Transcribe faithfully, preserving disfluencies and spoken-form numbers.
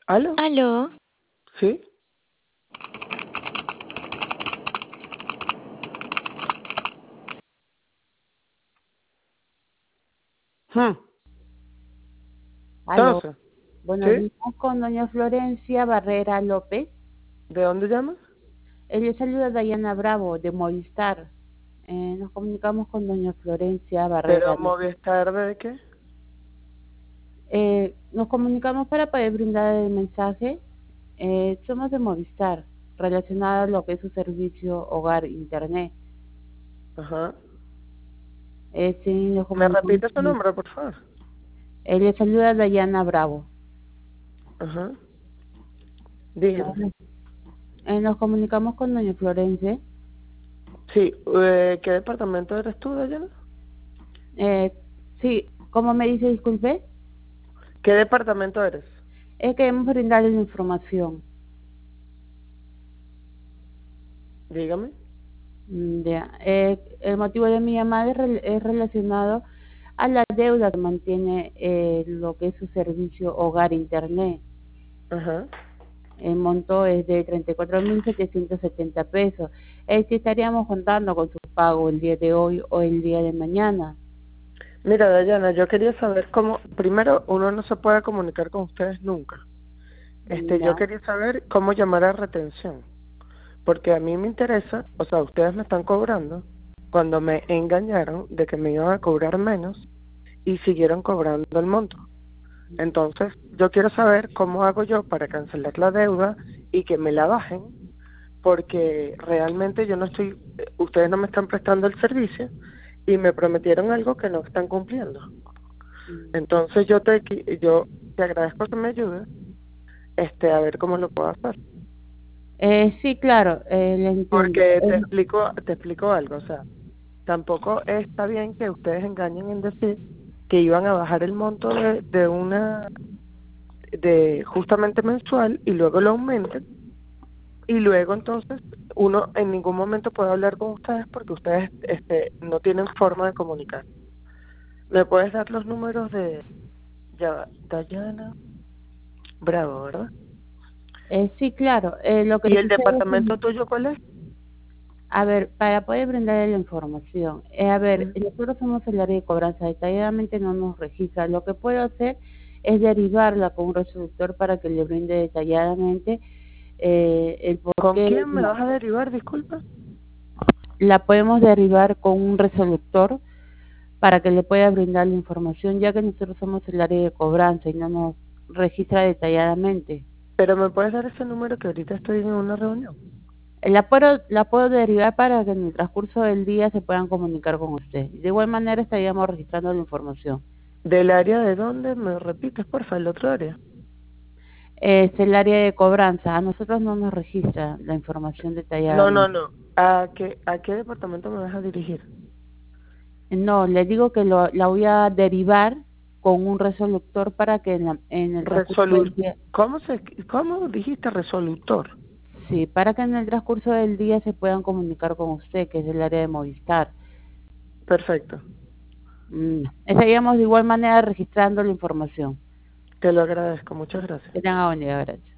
¿Aló? ¿Aló? ¿Sí? Hmm. Aló, Entonces, buenos ¿sí? días con doña Florencia Barrera López. ¿De dónde llamas? Ella saluda a Dayana Bravo de Movistar. Eh, nos comunicamos con doña Florencia ¿Pero Barrera López. Movistar de qué? Eh, nos comunicamos para poder brindar el mensaje. Eh, somos de Movistar, relacionado a lo que es su servicio hogar internet. Ajá. Eh, sí, nos ¿Me comunicamos. repite su nombre, por favor? Ella saluda a Dayana Bravo. Ajá. Eh, Dígame. eh, nos comunicamos con doña Florencia. Sí, eh, ¿qué departamento eres tú, Dayana? Eh, sí, ¿cómo me dice? Disculpe. ¿Qué departamento eres? Es que queremos brindarle la información. Dígame. Mm, ya. Eh, el motivo de mi llamada es, rel- es relacionado a la deuda que mantiene eh, lo que es su servicio hogar internet. Ajá. El monto es de treinta y cuatro mil setecientos setenta pesos. Eh, si estaríamos contando con su pago el día de hoy o el día de mañana. Mira, Dayana, yo quería saber cómo, primero, uno no se puede comunicar con ustedes nunca. Este, yo Ya. quería saber cómo llamar a retención, porque a mí me interesa, o sea, ustedes me están cobrando cuando me engañaron de que me iban a cobrar menos y siguieron cobrando el monto. Entonces, yo quiero saber cómo hago yo para cancelar la deuda y que me la bajen, porque realmente yo no estoy, eh, ustedes no me están prestando el servicio y me prometieron algo que no están cumpliendo. Entonces, yo te qui- yo te agradezco que me ayudes, este, a ver cómo lo puedo hacer. Eh, sí, claro, eh, le entiendo. Porque te Eh, explico, te explico algo, o sea, tampoco está bien que ustedes engañen en decir que iban a bajar el monto de, de una de justamente mensual y luego lo aumenten y luego entonces uno en ningún momento puede hablar con ustedes porque ustedes este no tienen forma de comunicar. ¿Me puedes dar los números de ya va, Dayana Bravo, verdad? eh, sí, claro. Eh, lo que ¿Y el sucede es que departamento tuyo cuál es? a ver, para poder brindarle la información, eh, a ver, Mm. nosotros somos el área de cobranza, detalladamente no nos registra. Lo que puedo hacer es derivarla con un resolutor para que le brinde detalladamente eh, el por ¿Con qué quién me no. vas a derivar, disculpa? La podemos derivar con un resolutor para que le pueda brindar la información, ya que nosotros somos el área de cobranza y no nos registra detalladamente. Pero me puedes dar ese número que ahorita estoy en una reunión. La puedo, la puedo derivar para que en el transcurso del día se puedan comunicar con usted. De igual manera estaríamos registrando la información. ¿Del área de dónde? ¿Me repites, porfa, el otro área? Es el área de cobranza. A nosotros no nos registra la información No, no, detalladamente. no. ¿A qué, a qué departamento me vas a dirigir? No, le digo que lo, la voy a derivar con un resolutor para que en, la- en el transcurso Resolu del día, ¿Cómo se, cómo dijiste resolutor? sí, para que en el transcurso del día se puedan comunicar con usted, que es el área de Movistar. Perfecto. Mm, estaríamos de igual manera registrando la información. Te lo agradezco. Muchas gracias. Que tenga buen día, gracias.